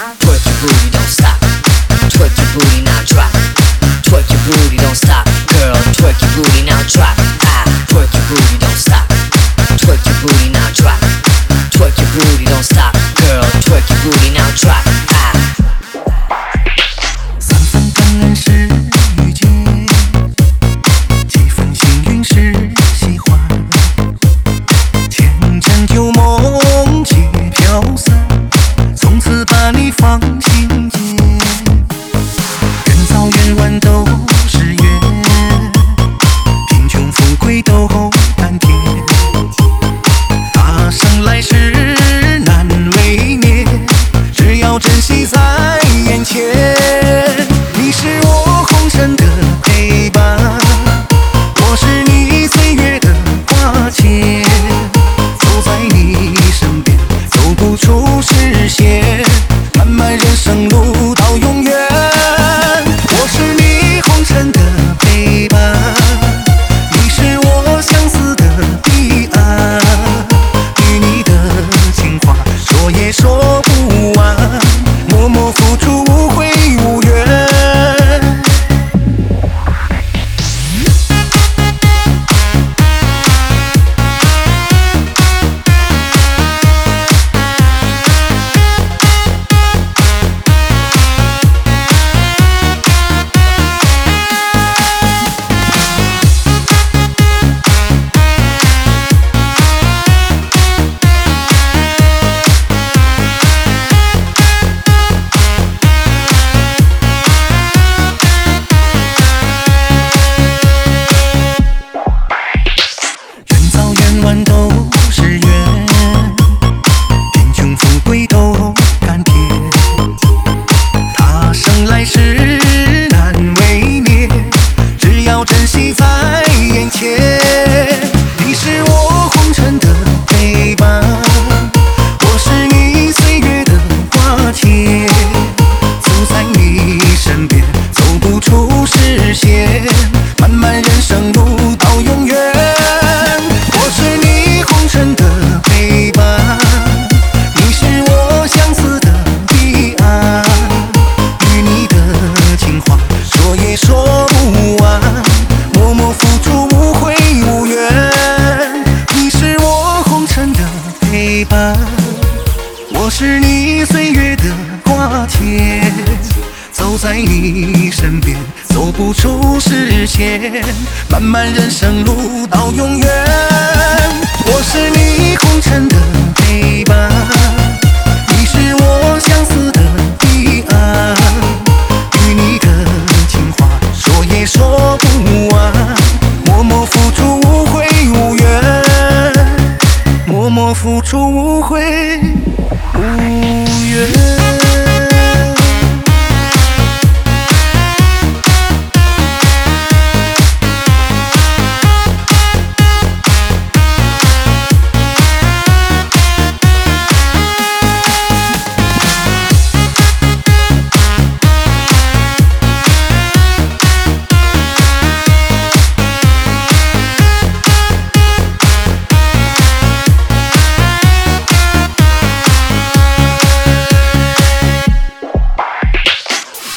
Twerk your booty, don't stop. Twerk your booty, now drop. Twerk your booty, don't stop. Girl, twerk your booty, now drop. Twerk your booty, don't stop. Twerk your booty, now drop. Twerk your booty, don't stop. Girl, twerk your booty, now drop. 三分感恩是遇见，几分幸运是喜欢，前尘旧梦皆飘散，从此把你放心间。人早缘晚都是缘，贫穷富贵都甘甜，他生来世难为念，只要珍惜在眼前。你是我红尘的陪伴，我是你岁月的花钱，走在你身边，走不出视线，漫漫人生路到永远。我是你红尘的陪伴，你是我相思的彼岸，与你的情话说也说不完，默默付出无悔无怨。万都是缘，贫穷富贵都甘甜，他生来世难为念，只要珍惜在眼前。你是我红尘的陪伴，我是你岁月的花钱，走在你身边，走不出视线，漫漫人生路到永远。的陪伴，你是我相思的彼岸，与你的情话说也说不完，默默付出无悔无怨。你是我红尘的陪伴，我是你岁月的花钱，走在你身边，走不出视线，漫漫人生路到永远。我是你红尘的陪伴。